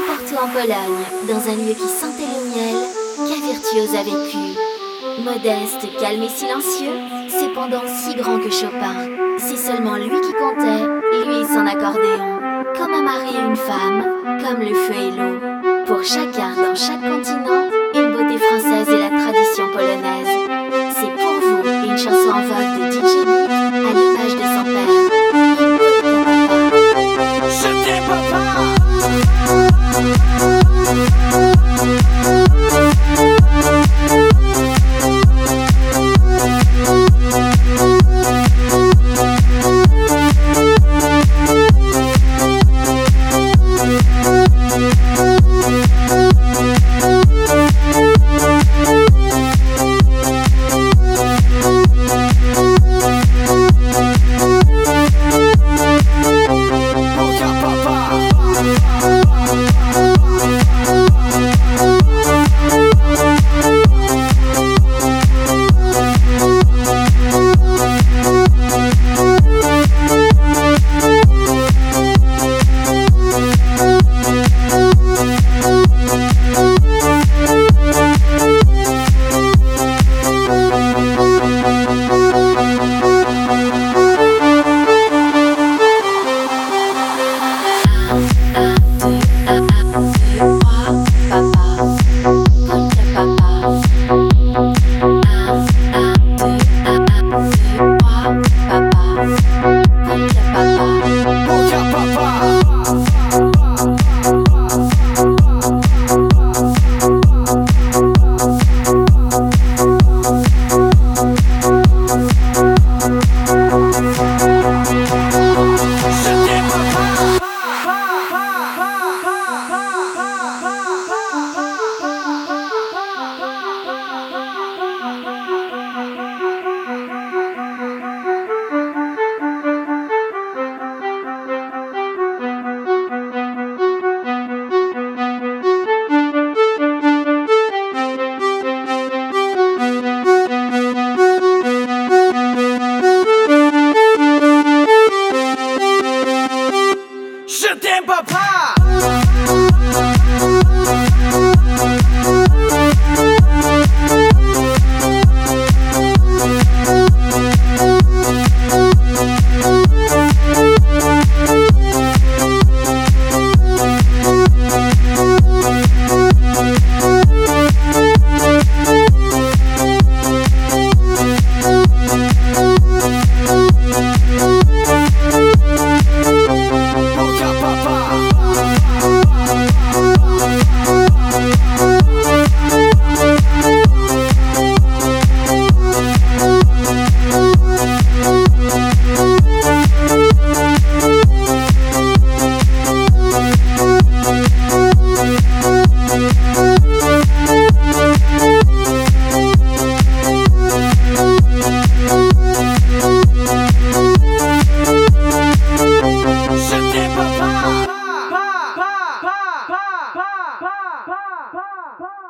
n'importe où en Pologne, dans un lieu qui sentait le miel, qu'un virtuose a vécu. Modeste, calme et silencieux, cependant si grand que Chopin. C'est seulement lui qui comptait, lui et son accordéon. Comme un mari et une femme, comme le feu et l'eau. Pour chacun, dans chaque continent, une beauté française et la tradition polonaise. C'est pour vous une chanson en vogue de DJ Beat à l'image de son père. Je t'aime papa. Je t'aime papa. Pa, pa, pa, pa, pa, pa, pa, pa.